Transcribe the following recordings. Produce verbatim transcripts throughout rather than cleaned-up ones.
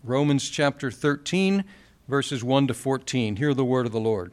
Romans chapter thirteen, verses one to fourteen. Hear the word of the Lord.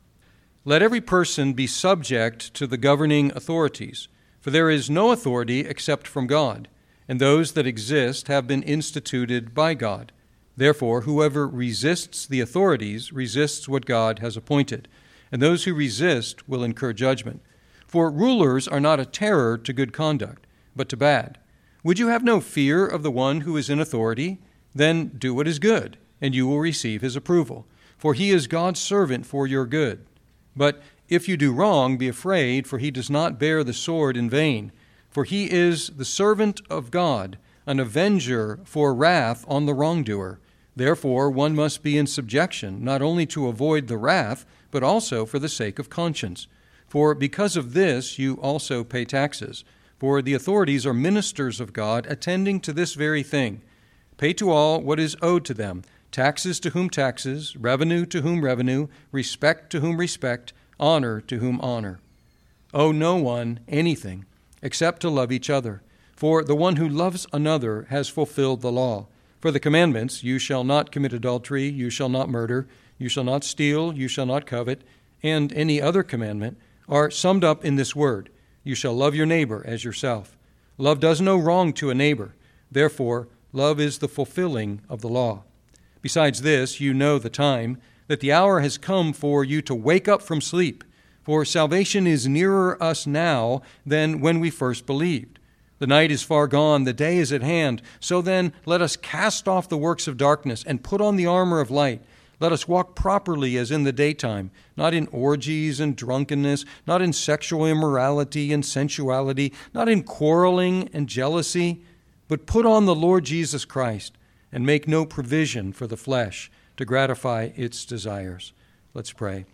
Let every person be subject to the governing authorities, for there is no authority except from God, and those that exist have been instituted by God. Therefore, whoever resists the authorities resists what God has appointed, and those who resist will incur judgment. For rulers are not a terror to good conduct, but to bad. Would you have no fear of the one who is in authority? Then do what is good, and you will receive his approval. For he is God's servant for your good. But if you do wrong, be afraid, for he does not bear the sword in vain. For he is the servant of God, an avenger for wrath on the wrongdoer. Therefore one must be in subjection, not only to avoid the wrath, but also for the sake of conscience. For because of this you also pay taxes. For the authorities are ministers of God, attending to this very thing. Pay to all what is owed to them, taxes to whom taxes, revenue to whom revenue, respect to whom respect, honor to whom honor. Owe no one anything, except to love each other. For the one who loves another has fulfilled the law. For the commandments, you shall not commit adultery, you shall not murder, you shall not steal, you shall not covet, and any other commandment, are summed up in this word: you shall love your neighbor as yourself. Love does no wrong to a neighbor. Therefore, love is the fulfilling of the law. Besides this, you know the time, that the hour has come for you to wake up from sleep. For salvation is nearer us now than when we first believed. The night is far gone, the day is at hand. So then, let us cast off the works of darkness and put on the armor of light. Let us walk properly as in the daytime, not in orgies and drunkenness, not in sexual immorality and sensuality, not in quarreling and jealousy, but put on the Lord Jesus Christ and make no provision for the flesh to gratify its desires. Let's pray.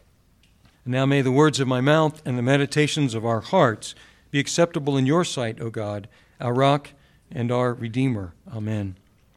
And now may the words of my mouth and the meditations of our hearts be acceptable in your sight, O God, our rock and our Redeemer. Amen.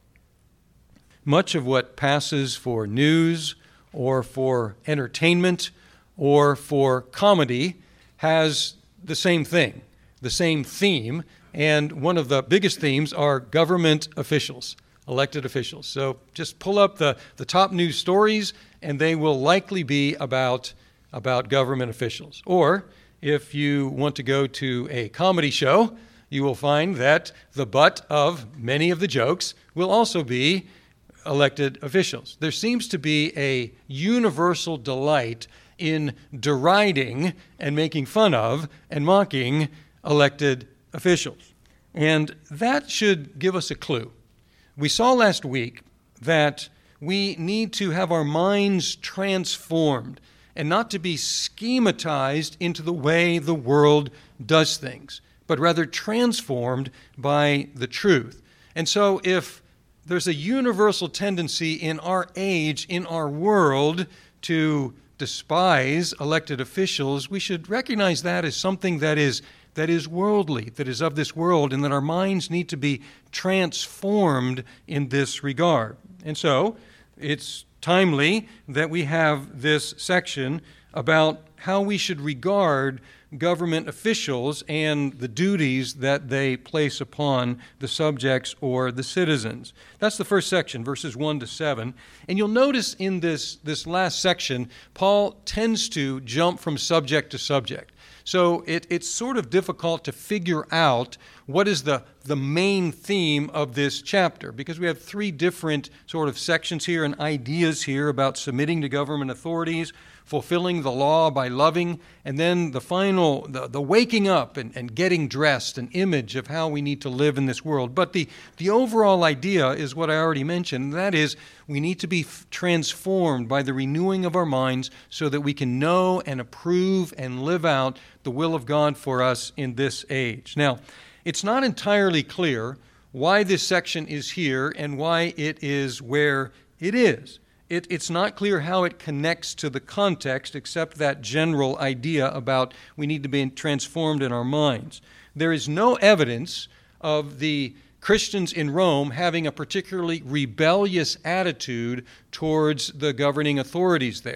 Much of what passes for news or for entertainment or for comedy has the same thing, the same theme, and one of the biggest themes are government officials, elected officials. So just pull up the, the top news stories, and they will likely be about, about government officials. Or if you want to go to a comedy show, you will find that the butt of many of the jokes will also be elected officials. There seems to be a universal delight in deriding and making fun of and mocking elected officials. And that should give us a clue. We saw last week that we need to have our minds transformed and not to be schematized into the way the world does things, but rather transformed by the truth. And so if there's a universal tendency in our age, in our world, to despise elected officials, we should recognize that as something that is that is worldly, that is of this world, and that our minds need to be transformed in this regard. And so it's timely that we have this section about how we should regard government officials and the duties that they place upon the subjects or the citizens. That's the first section, verses one to seven. And you'll notice in this, this last section, Paul tends to jump from subject to subject. So it, it's sort of difficult to figure out what is the, the main theme of this chapter, because we have three different sort of sections here and ideas here about submitting to government authorities, fulfilling the law by loving, and then the final, the, the waking up and, and getting dressed, an image of how we need to live in this world. But the, the overall idea is what I already mentioned, and that is we need to be f- transformed by the renewing of our minds so that we can know and approve and live out the will of God for us in this age. Now, it's not entirely clear why this section is here and why it is where it is. It, it's not clear how it connects to the context, except that general idea about we need to be transformed in our minds. There is no evidence of the Christians in Rome having a particularly rebellious attitude towards the governing authorities there.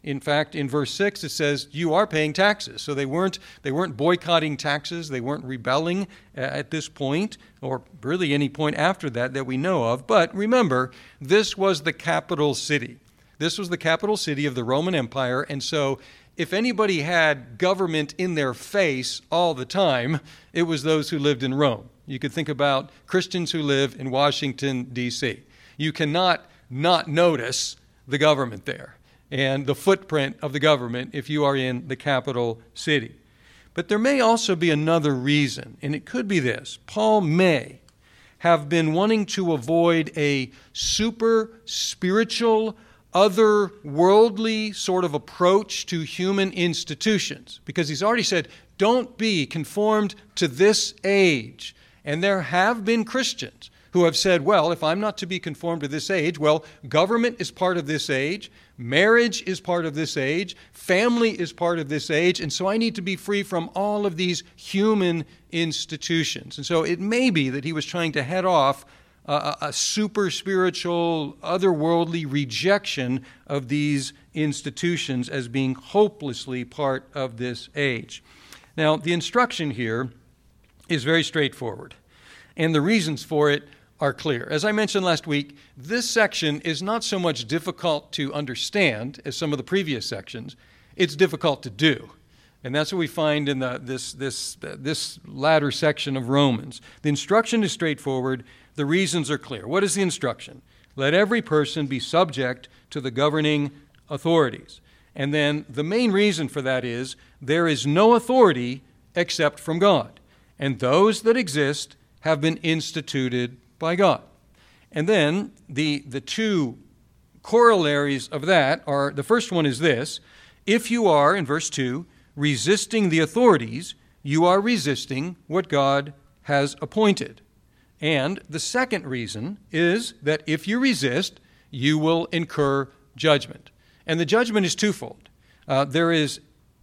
In fact, in verse six, it says, you are paying taxes. So they weren't, they weren't boycotting taxes. They weren't rebelling at this point, or really any point after that that we know of. But remember, this was the capital city. This was the capital city of the Roman Empire. And so if anybody had government in their face all the time, it was those who lived in Rome. You could think about Christians who live in Washington, D C You cannot not notice the government there and the footprint of the government if you are in the capital city. But there may also be another reason, and it could be this. Paul may have been wanting to avoid a super spiritual, otherworldly sort of approach to human institutions, because he's already said, don't be conformed to this age. And there have been Christians who have said, well, if I'm not to be conformed to this age, well, government is part of this age, marriage is part of this age, family is part of this age, and so I need to be free from all of these human institutions. And so it may be that he was trying to head off a, a super spiritual, otherworldly rejection of these institutions as being hopelessly part of this age. Now, the instruction here is very straightforward, and the reasons for it are clear. As I mentioned last week, this section is not so much difficult to understand as some of the previous sections. It's difficult to do. And that's what we find in the, this, this, uh, this latter section of Romans. The instruction is straightforward. The reasons are clear. What is the instruction? Let every person be subject to the governing authorities. And then the main reason for that is there is no authority except from God. And those that exist have been instituted by God. And then the, the two corollaries of that are, the first one is this: if you are, in verse two, resisting the authorities, you are resisting what God has appointed. And the second reason is that if you resist, you will incur judgment. And the judgment is twofold. Uh, there is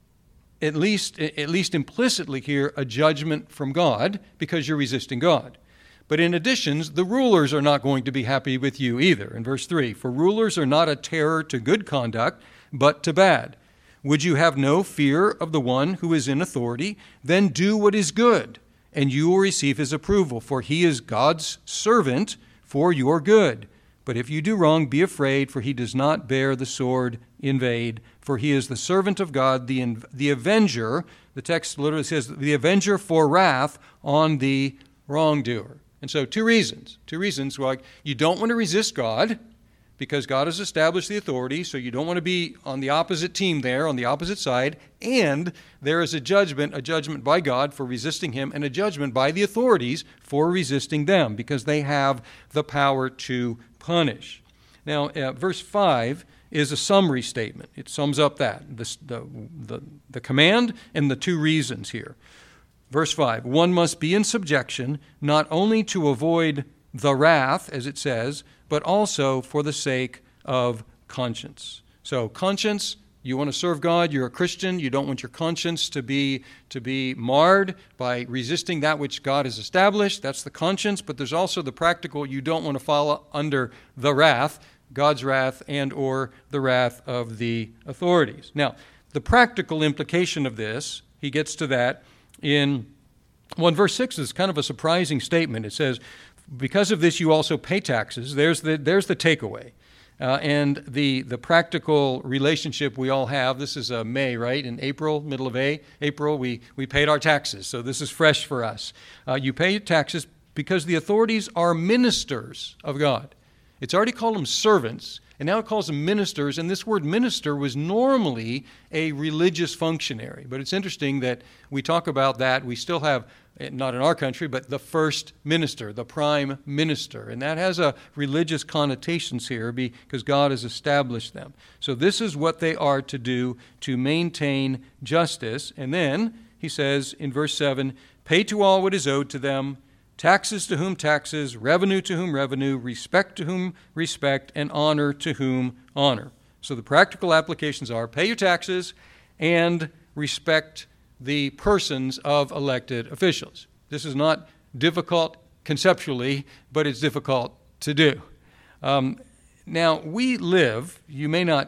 at least, at least implicitly here, a judgment from God because you're resisting God. But in addition, the rulers are not going to be happy with you either. In verse three, for rulers are not a terror to good conduct, but to bad. Would you have no fear of the one who is in authority? Then do what is good, and you will receive his approval, for he is God's servant for your good. But if you do wrong, be afraid, for he does not bear the sword in vain, for he is the servant of God, the, the avenger. The text literally says, the avenger for wrath on the wrongdoer. And so two reasons, two reasons why you don't want to resist God, because God has established the authority, so you don't want to be on the opposite team there, on the opposite side, and there is a judgment, a judgment by God for resisting him, and a judgment by the authorities for resisting them, because they have the power to punish. Now, uh, verse five is a summary statement. It sums up that, the, the, the, the command and the two reasons here. Verse five, one must be in subjection, not only to avoid the wrath, as it says, but also for the sake of conscience. So conscience, you want to serve God, you're a Christian, you don't want your conscience to be, to be marred by resisting that which God has established. That's the conscience, but there's also the practical, you don't want to fall under the wrath, God's wrath and or the wrath of the authorities. Now, the practical implication of this, he gets to that in, well, in verse six is kind of a surprising statement. It says, because of this you also pay taxes. There's the, there's the takeaway. Uh, and the, the practical relationship we all have, this is uh, May, right? In April, middle of A, April, we, we paid our taxes. So this is fresh for us. Uh, you pay taxes because the authorities are ministers of God. It's already called them servants, and now it calls them ministers. And this word minister was normally a religious functionary. But it's interesting that we talk about that. We still have, not in our country, but the first minister, the prime minister. And that has a religious connotations here because God has established them. So this is what they are to do to maintain justice. And then he says in verse seven, pay to all what is owed to them, taxes to whom taxes, revenue to whom revenue, respect to whom respect, and honor to whom honor. So the practical applications are pay your taxes and respect the persons of elected officials. This is not difficult conceptually, but it's difficult to do. Um, now, we live, you may not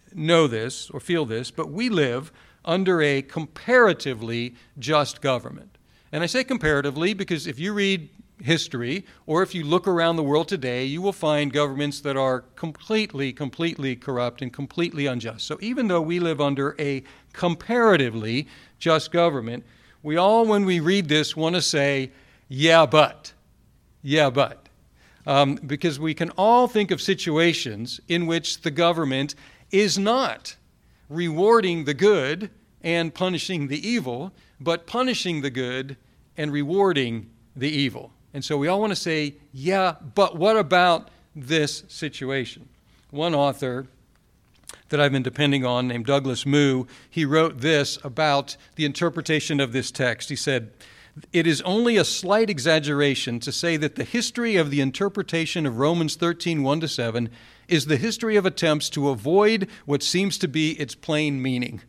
know this or feel this, but we live under a comparatively just government. And I say comparatively because if you read history, or if you look around the world today, you will find governments that are completely, completely corrupt and completely unjust. So even though we live under a comparatively just government, we all, when we read this, want to say, yeah, but. Yeah, but. Um, because we can all think of situations in which the government is not rewarding the good and punishing the evil, but punishing the good and rewarding the evil. And so we all want to say, yeah, but what about this situation? One author that I've been depending on, named Douglas Moo, he wrote this about the interpretation of this text. He said, "It is only a slight exaggeration to say that the history of the interpretation of Romans thirteen, one to seven is the history of attempts to avoid what seems to be its plain meaning."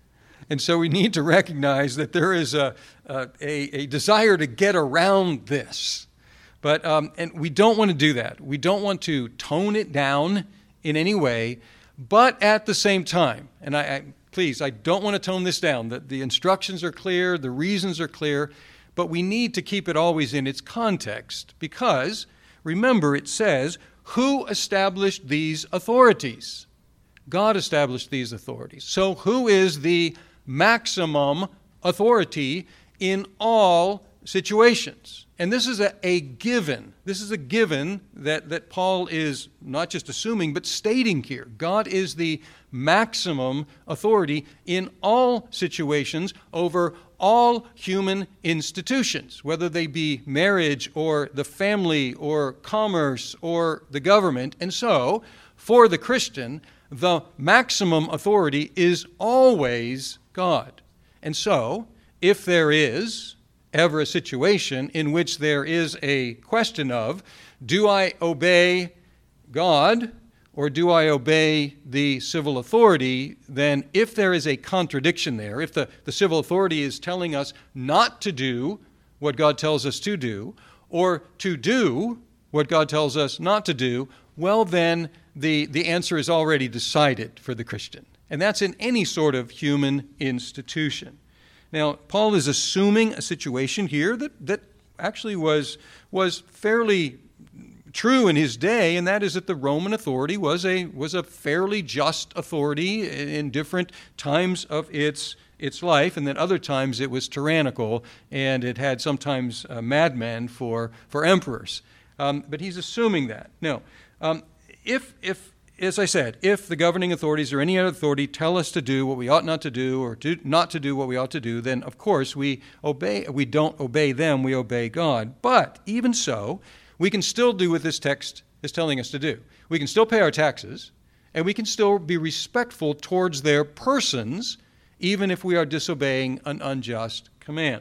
And so we need to recognize that there is a, a, a desire to get around this. But um, and we don't want to do that. We don't want to tone it down in any way. But at the same time, and I, I please, I don't want to tone this down. The, the instructions are clear, the reasons are clear, but we need to keep it always in its context. Because, remember, it says, who established these authorities? God established these authorities. So who is the maximum authority in all situations? And this is a, a given. This is a given that, that Paul is not just assuming, but stating here. God is the maximum authority in all situations over all human institutions, whether they be marriage or the family or commerce or the government. And so, for the Christian, the maximum authority is always God. And so, if there is ever a situation in which there is a question of, do I obey God or do I obey the civil authority, then if there is a contradiction there, if the, the civil authority is telling us not to do what God tells us to do, or to do what God tells us not to do, well then the, the answer is already decided for the Christian. And that's in any sort of human institution. Now, Paul is assuming a situation here that, that actually was, was fairly true in his day, and that is that the Roman authority was a, was a fairly just authority in different times of its, its life, and that other times it was tyrannical, and it had sometimes uh, madmen for, for emperors. Um, but he's assuming that. Now, um, if, if as I said, if the governing authorities or any other authority tell us to do what we ought not to do or to not to do what we ought to do, then of course we obey. We don't obey them, we obey God. But even so, we can still do what this text is telling us to do. We can still pay our taxes, and we can still be respectful towards their persons, even if we are disobeying an unjust command.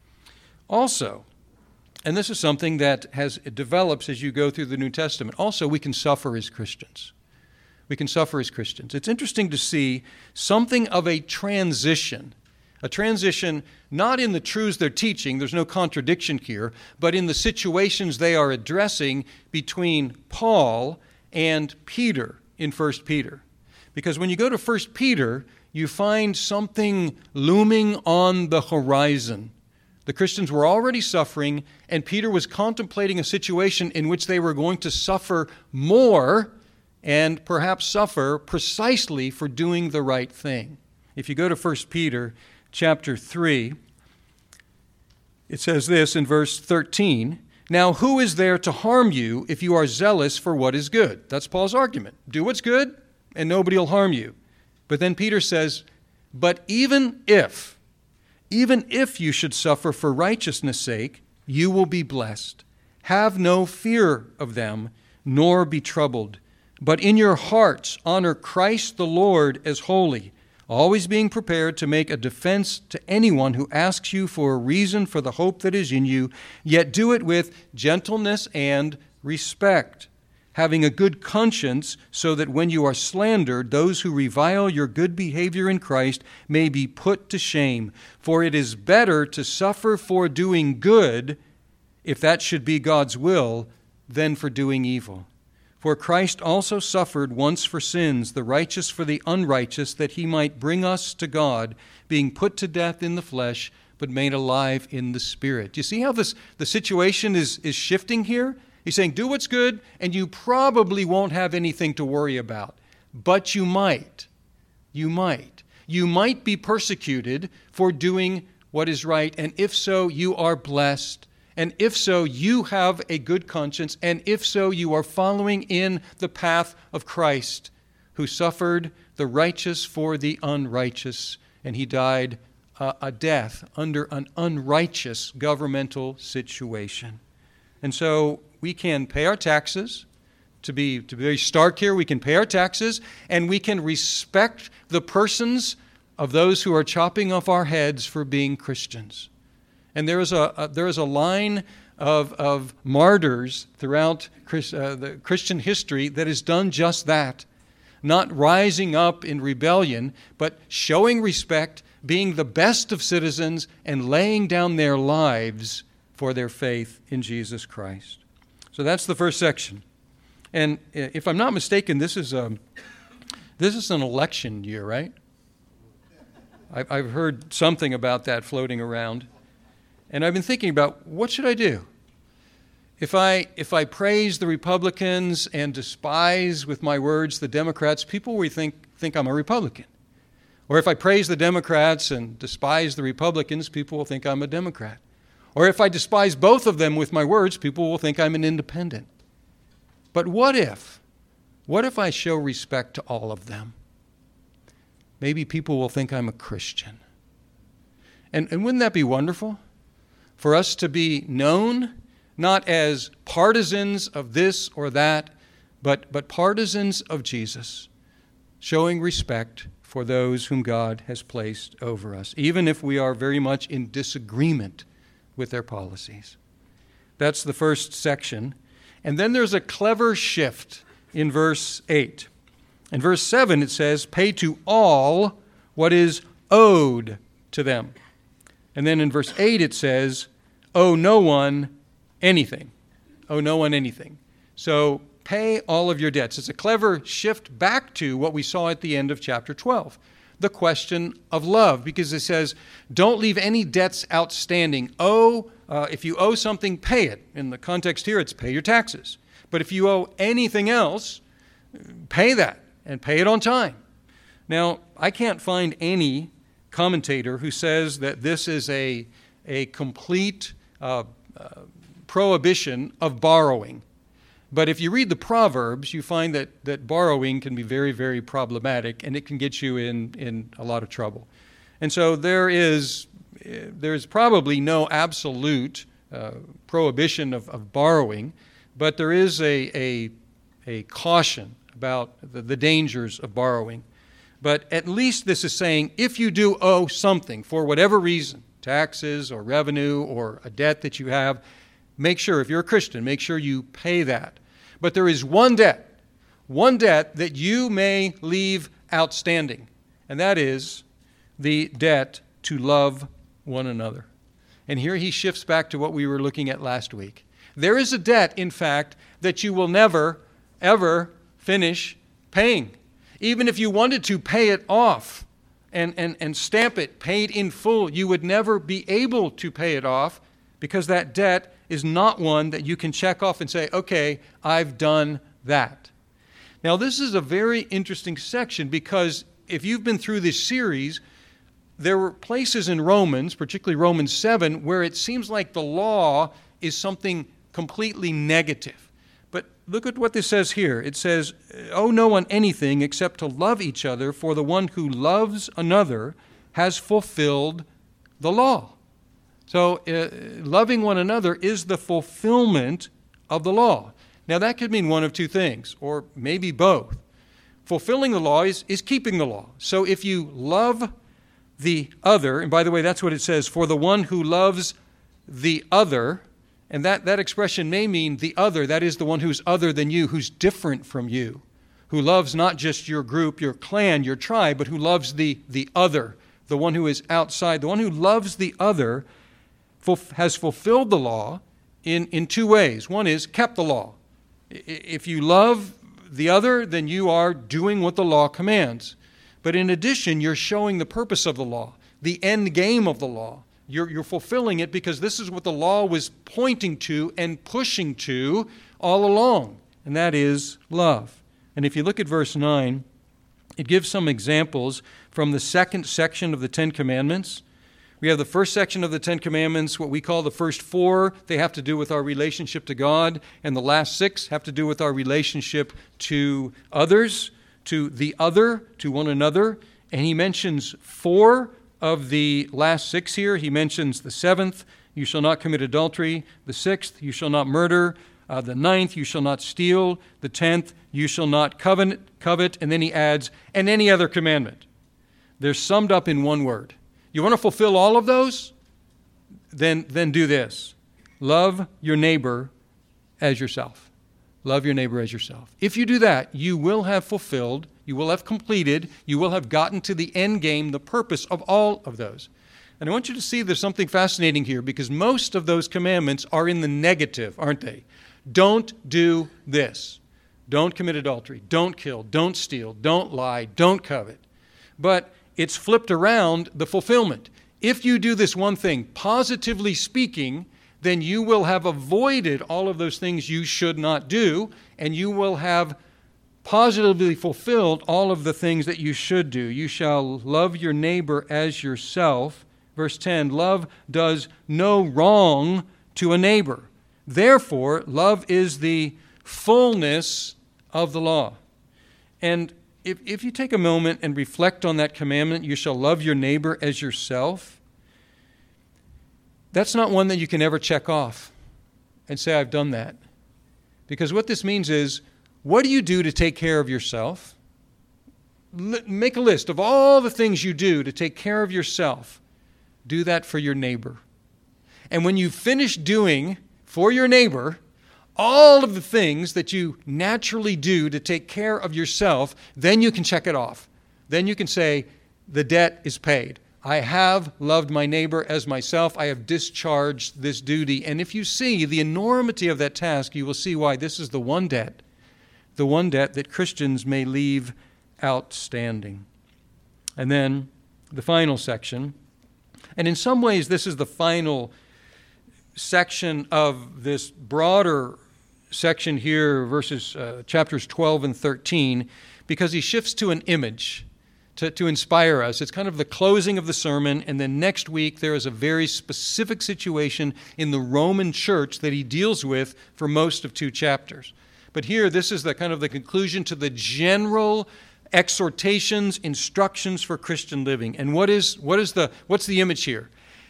Also, and this is something that has it develops as you go through the New Testament, also we can suffer as Christians. We can suffer as Christians. It's interesting to see something of a transition. A transition not in the truths they're teaching, there's no contradiction here, but in the situations they are addressing between Paul and Peter in First Peter. Because when you go to First Peter, you find something looming on the horizon. The Christians were already suffering, and Peter was contemplating a situation in which they were going to suffer more and perhaps suffer precisely for doing the right thing. If you go to First Peter chapter three, it says this in verse thirteen, "Now who is there to harm you if you are zealous for what is good?" That's Paul's argument. Do what's good and nobody will harm you. But then Peter says, "But even if, even if you should suffer for righteousness' sake, you will be blessed. Have no fear of them, nor be troubled. But in your hearts honor Christ the Lord as holy, always being prepared to make a defense to anyone who asks you for a reason for the hope that is in you, yet do it with gentleness and respect, having a good conscience, so that when you are slandered, those who revile your good behavior in Christ may be put to shame. For it is better to suffer for doing good, if that should be God's will, than for doing evil. For Christ also suffered once for sins, the righteous for the unrighteous, that he might bring us to God, being put to death in the flesh, but made alive in the Spirit. Do you see how this the situation is, is shifting here? He's saying, do what's good, and you probably won't have anything to worry about. But you might. You might. You might be persecuted for doing what is right, and if so, you are blessed. And if so, you have a good conscience, and if so, you are following in the path of Christ, who suffered the righteous for the unrighteous, and he died uh, a death under an unrighteous governmental situation. And so we can pay our taxes. To be, to be very stark here, we can pay our taxes, and we can respect the persons of those who are chopping off our heads for being Christians. And there is a, a there is a line of of martyrs throughout Christ, uh, the Christian history that has done just that, not rising up in rebellion, but showing respect, being the best of citizens, and laying down their lives for their faith in Jesus Christ. So that's the first section. And if I'm not mistaken, this is a this is an election year, right? I've, I've heard something about that floating around. And I've been thinking about, what should I do? If I if I praise the Republicans and despise with my words the Democrats, people will think, think I'm a Republican. Or if I praise the Democrats and despise the Republicans, people will think I'm a Democrat. Or if I despise both of them with my words, people will think I'm an independent. But what if? What if I show respect to all of them? Maybe people will think I'm a Christian. And, and wouldn't that be wonderful? For us to be known not as partisans of this or that, but, but partisans of Jesus, showing respect for those whom God has placed over us, even if we are very much in disagreement with their policies. That's the first section. And then there's a clever shift in verse eight. In verse seven it says, pay to all what is owed to them. And then in verse eight it says, owe no one anything. Owe no one anything. So pay all of your debts. It's a clever shift back to what we saw at the end of chapter twelve, the question of love, because it says, don't leave any debts outstanding. Owe, uh, if you owe something, pay it. In the context here, it's pay your taxes. But if you owe anything else, pay that and pay it on time. Now, I can't find any commentator who says that this is a, a complete uh, uh, prohibition of borrowing. But if you read the Proverbs, you find that, that borrowing can be very, very problematic, and it can get you in, in a lot of trouble. And so there is there's probably no absolute uh, prohibition of, of borrowing, but there is a, a, a caution about the, the dangers of borrowing. But at least this is saying, if you do owe something for whatever reason, taxes or revenue or a debt that you have, make sure, if you're a Christian, make sure you pay that. But there is one debt, one debt that you may leave outstanding, and that is the debt to love one another. And here he shifts back to what we were looking at last week. There is a debt, in fact, that you will never, ever finish paying. Even if you wanted to pay it off and, and, and stamp it paid in full, you would never be able to pay it off, because that debt is not one that you can check off and say, okay, I've done that. Now, this is a very interesting section, because if you've been through this series, there were places in Romans, particularly Romans seven, where it seems like the law is something completely negative. But look at what this says here. It says, owe no one anything except to love each other, for the one who loves another has fulfilled the law. So uh, loving one another is the fulfillment of the law. Now that could mean one of two things, or maybe both. Fulfilling the law is, is keeping the law. So if you love the other, and by the way, that's what it says, for the one who loves the other, and that, that expression may mean the other, that is the one who's other than you, who's different from you, who loves not just your group, your clan, your tribe, but who loves the, the other, the one who is outside. The one who loves the other has fulfilled the law in, in two ways. One is kept the law. If you love the other, then you are doing what the law commands. But in addition, you're showing the purpose of the law, the end game of the law. You're, you're fulfilling it because this is what the law was pointing to and pushing to all along, and that is love. And if you look at verse nine, it gives some examples from the second section of the Ten Commandments. We have the first section of the Ten Commandments, what we call the first four. They have to do with our relationship to God, and the last six have to do with our relationship to others, to the other, to one another. And he mentions four of the last six here. He mentions the seventh, you shall not commit adultery. The sixth, you shall not murder. Uh, the ninth, you shall not steal. The tenth, you shall not covet, covet. And then he adds, and any other commandment. They're summed up in one word. You want to fulfill all of those? Then, then do this. Love your neighbor as yourself. Love your neighbor as yourself. If you do that, you will have fulfilled, you will have completed, you will have gotten to the end game, the purpose of all of those. And I want you to see there's something fascinating here because most of those commandments are in the negative, aren't they? Don't do this. Don't commit adultery. Don't kill. Don't steal. Don't lie. Don't covet. But it's flipped around the fulfillment. If you do this one thing, positively speaking, then you will have avoided all of those things you should not do, and you will have positively fulfilled all of the things that you should do. You shall love your neighbor as yourself. Verse ten, love does no wrong to a neighbor. Therefore, love is the fullness of the law. And If, if you take a moment and reflect on that commandment, you shall love your neighbor as yourself, that's not one that you can ever check off and say, I've done that. Because what this means is, what do you do to take care of yourself? L- make a list of all the things you do to take care of yourself. Do that for your neighbor. And when you finish doing for your neighbor all of the things that you naturally do to take care of yourself, then you can check it off. Then you can say, the debt is paid. I have loved my neighbor as myself. I have discharged this duty. And if you see the enormity of that task, you will see why this is the one debt, the one debt that Christians may leave outstanding. And then the final section, and in some ways this is the final section of this broader section here, verses uh, chapters twelve and thirteen, because he shifts to an image to, to inspire us. It's kind of the closing of the sermon, and then next week there is a very specific situation in the Roman church that he deals with for most of two chapters. But here, this is the kind of the conclusion to the general exhortations, instructions for Christian living. And what is what is the what's the image here?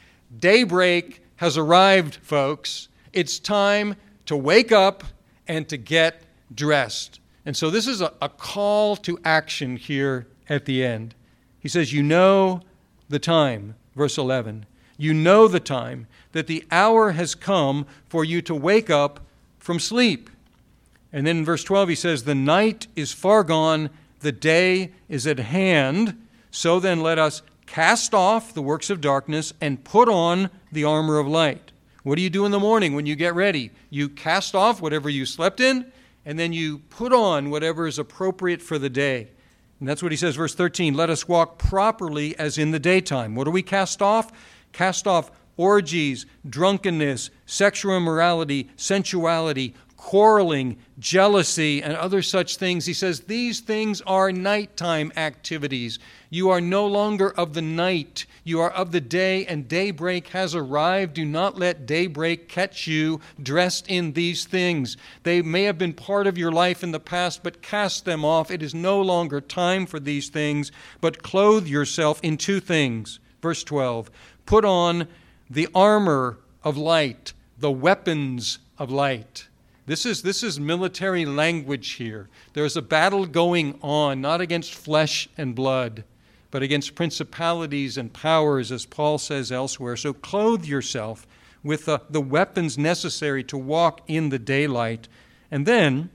Daybreak has arrived, folks. It's time to wake up and to get dressed. And so this is a, a call to action here at the end. He says, you know the time, verse eleven. You know the time, that the hour has come for you to wake up from sleep. And then in verse twelve he says, the night is far gone, the day is at hand. So then let us cast off the works of darkness and put on the armor of light. What do you do in the morning when you get ready? You cast off whatever you slept in, and then you put on whatever is appropriate for the day. And that's what he says, verse thirteen, let us walk properly as in the daytime. What do we cast off? Cast off orgies, drunkenness, sexual immorality, sensuality, quarreling, jealousy, and other such things. He says these things are nighttime activities. You are no longer of the night. You are of the day, and daybreak has arrived. Do not let daybreak catch you dressed in these things. They may have been part of your life in the past, but cast them off. It is no longer time for these things, but clothe yourself in two things. Verse twelve, put on the armor of light, the weapons of light. This is, this is military language here. There's a battle going on, not against flesh and blood, but against principalities and powers, as Paul says elsewhere. So clothe yourself with the, the weapons necessary to walk in the daylight. And then,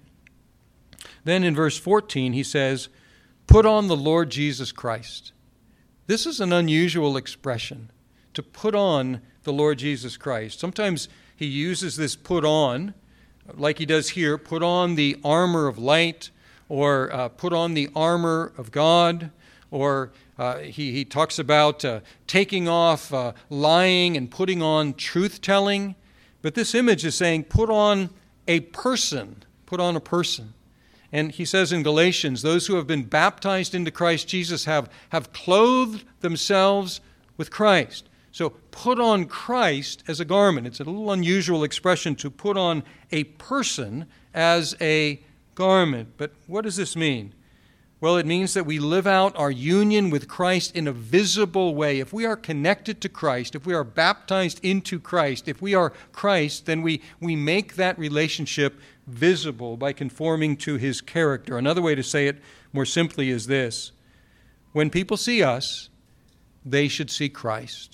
then in verse fourteen, he says, put on the Lord Jesus Christ. This is an unusual expression, to put on the Lord Jesus Christ. Sometimes he uses this put on like he does here, put on the armor of light, or uh, put on the armor of God, or uh, he, he talks about uh, taking off uh, lying and putting on truth-telling. But this image is saying put on a person, put on a person. And he says in Galatians, those who have been baptized into Christ Jesus have, have clothed themselves with Christ. So put on Christ as a garment. It's a little unusual expression to put on a person as a garment. But what does this mean? Well, it means that we live out our union with Christ in a visible way. If we are connected to Christ, if we are baptized into Christ, if we are Christ, then we, we make that relationship visible by conforming to his character. Another way to say it more simply is this: when people see us, they should see Christ.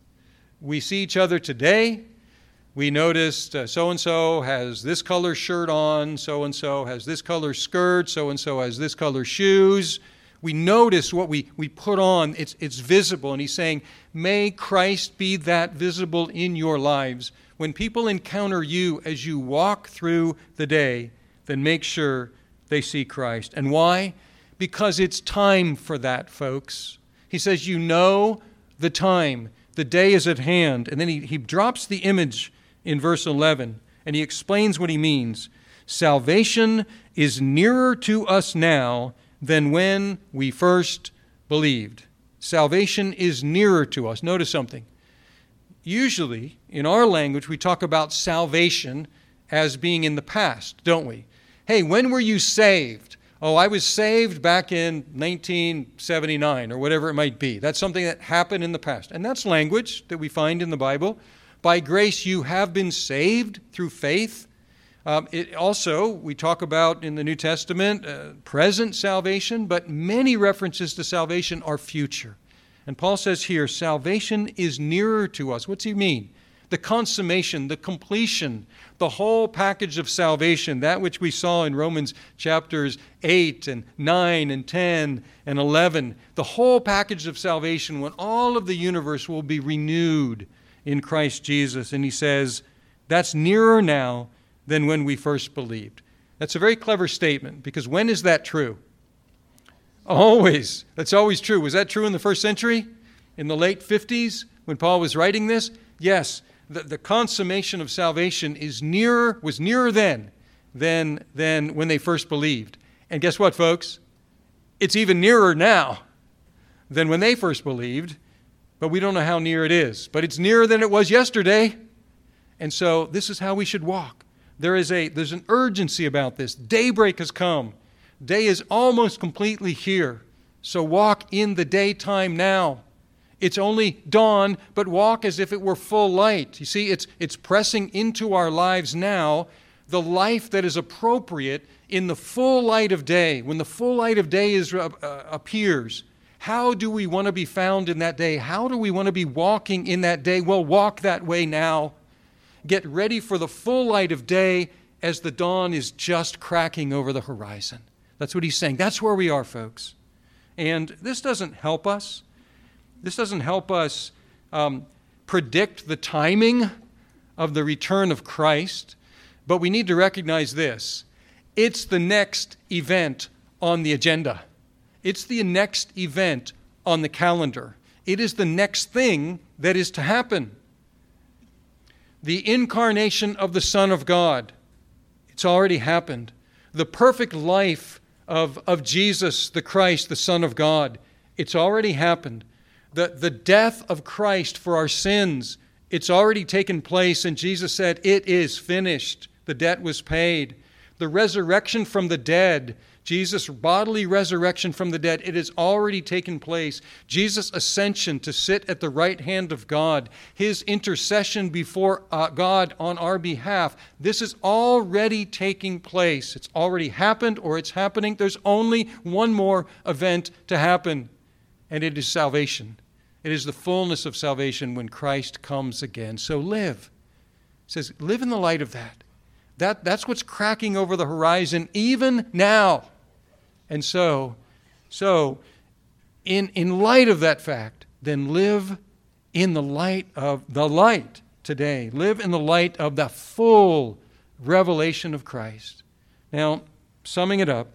We see each other today. We noticed uh, so-and-so has this color shirt on, so-and-so has this color skirt, so-and-so has this color shoes. We notice what we, we put on. It's, it's visible. And he's saying, may Christ be that visible in your lives. When people encounter you as you walk through the day, then make sure they see Christ. And why? Because it's time for that, folks. He says, you know the time. The day is at hand. And then he, he drops the image in verse eleven, and he explains what he means. Salvation is nearer to us now than when we first believed. Salvation is nearer to us. Notice something. Usually, in our language, we talk about salvation as being in the past, don't we? Hey, when were you saved? Oh, I was saved back in nineteen seventy-nine, or whatever it might be. That's something that happened in the past. And that's language that we find in the Bible. By grace you have been saved through faith. Um, it also, we talk about in the New Testament, uh, present salvation, but many references to salvation are future. And Paul says here, salvation is nearer to us. What's he mean? The consummation, the completion, the whole package of salvation, that which we saw in Romans chapters eight and nine and ten and eleven, the whole package of salvation when all of the universe will be renewed in Christ Jesus. And he says, that's nearer now than when we first believed. That's a very clever statement, because when is that true? Always. That's always true. Was that true in the first century? In the late fifties, when Paul was writing this? Yes. The, the consummation of salvation is nearer, was nearer then than, than when they first believed. And guess what, folks? It's even nearer now than when they first believed. But we don't know how near it is. But it's nearer than it was yesterday. And so this is how we should walk. There is a, there's an urgency about this. Daybreak has come. Day is almost completely here. So walk in the daytime now. It's only dawn, but walk as if it were full light. You see, it's, it's pressing into our lives now the life that is appropriate in the full light of day. When the full light of day is, uh, appears, how do we want to be found in that day? How do we want to be walking in that day? Well, walk that way now. Get ready for the full light of day as the dawn is just cracking over the horizon. That's what he's saying. That's where we are, folks. And this doesn't help us. This doesn't help us um, predict the timing of the return of Christ. But we need to recognize this. It's the next event on the agenda. It's the next event on the calendar. It is the next thing that is to happen. The incarnation of the Son of God. It's already happened. The perfect life of, of Jesus, the Christ, the Son of God. It's already happened. The, the death of Christ for our sins. It's already taken place, and Jesus said, it is finished. The debt was paid. The resurrection from the dead, Jesus' bodily resurrection from the dead, it has already taken place. Jesus' ascension to sit at the right hand of God, his intercession before uh, God on our behalf, this is already taking place. It's already happened, or it's happening. There's only one more event to happen, and it is salvation. It is the fullness of salvation when Christ comes again. So live. It says, live in the light of that. That, that's what's cracking over the horizon even now. And so, so in, in light of that fact, then live in the light of the light today. Live in the light of the full revelation of Christ. Now, summing it up,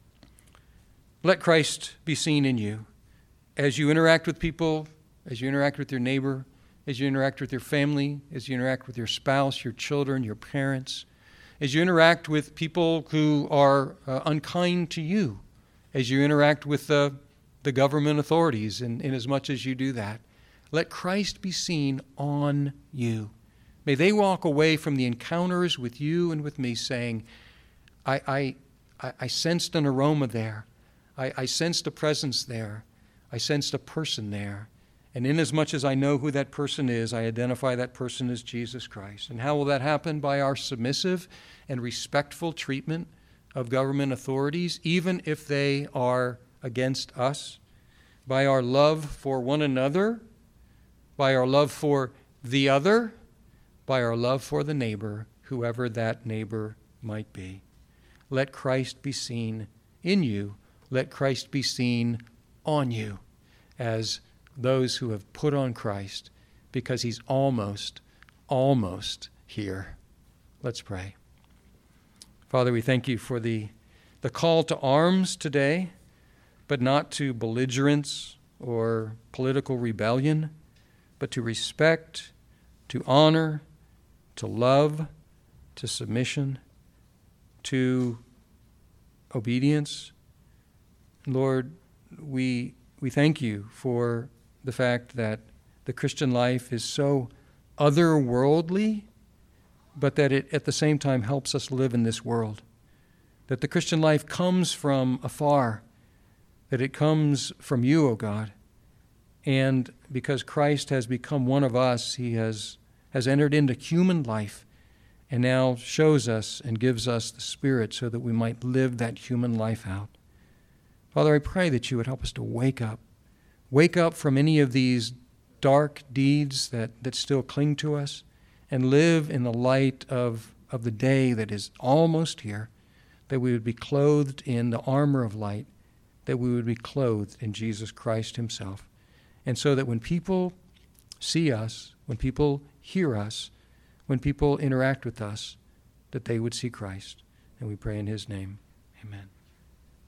let Christ be seen in you as you interact with people, as you interact with your neighbor, as you interact with your family, as you interact with your spouse, your children, your parents, as you interact with people who are uh, unkind to you, as you interact with uh, the government authorities, and in as much as you do that, let Christ be seen on you. May they walk away from the encounters with you and with me saying, I, I, I sensed an aroma there. I, I sensed a presence there. I sensed a person there. And inasmuch as I know who that person is, I identify that person as Jesus Christ. And how will that happen? By our submissive and respectful treatment of government authorities, even if they are against us, by our love for one another, by our love for the other, by our love for the neighbor, whoever that neighbor might be. Let Christ be seen in you. Let Christ be seen on you as those who have put on Christ, because he's almost, almost here. Let's pray. Father, we thank you for the, the call to arms today, but not to belligerence or political rebellion, but to respect, to honor, to love, to submission, to obedience. Lord, we we thank you for the fact that the Christian life is so otherworldly, but that it at the same time helps us live in this world. That the Christian life comes from afar, that it comes from you, O God. And because Christ has become one of us, he has, has entered into human life and now shows us and gives us the Spirit so that we might live that human life out. Father, I pray that you would help us to wake up. Wake up from any of these dark deeds that, that still cling to us and live in the light of, of the day that is almost here, that we would be clothed in the armor of light, that we would be clothed in Jesus Christ himself. And so that when people see us, when people hear us, when people interact with us, that they would see Christ. And we pray in his name. Amen.